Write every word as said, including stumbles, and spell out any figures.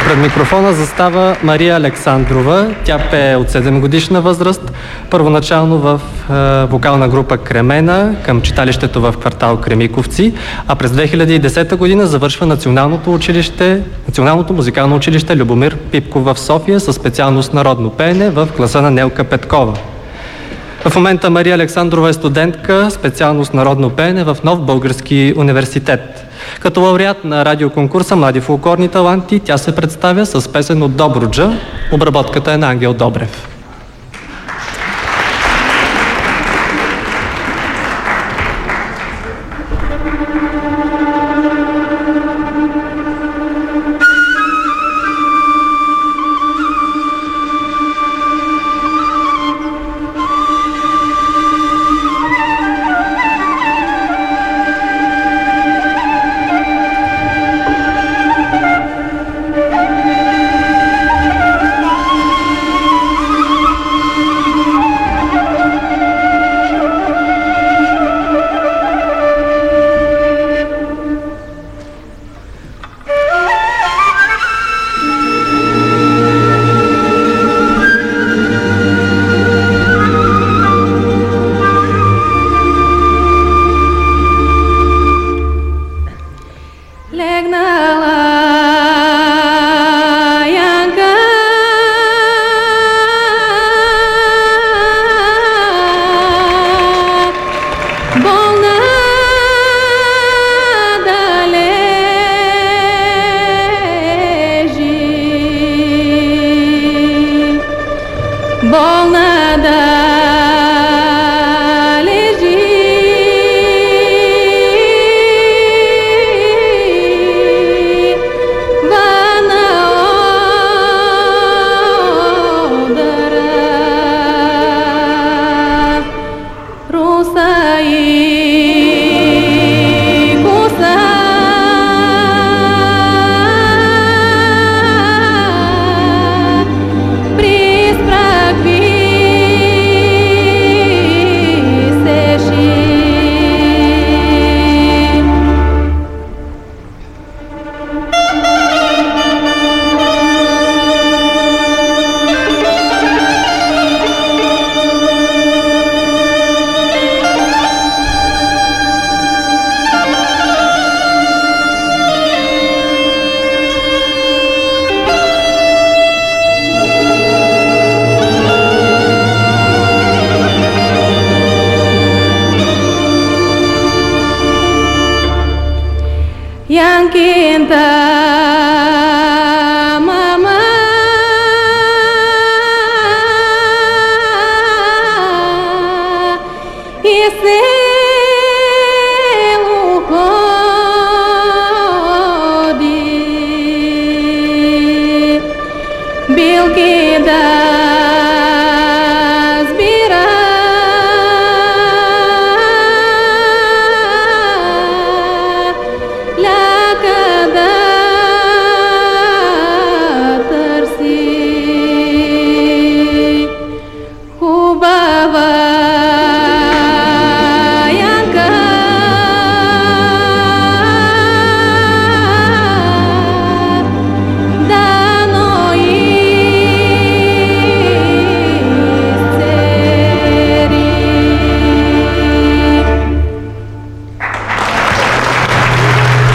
Пред микрофона застава Мария Александрова. Тя пее от седем годишна възраст, първоначално в е, вокална група Кремена към читалището в квартал Кремиковци, а през две хиляди и десета година завършва Националното училище, Националното музикално училище Любомир Пипков в София със специалност народно пеене в класа на Нелка Петкова. В момента Мария Александрова е студентка, специалност народно пеене в Нов български университет. Като лауреат на радиоконкурса Млади фолклорни таланти, тя се представя с песен от Добруджа. Обработката е на Ангел Добрев.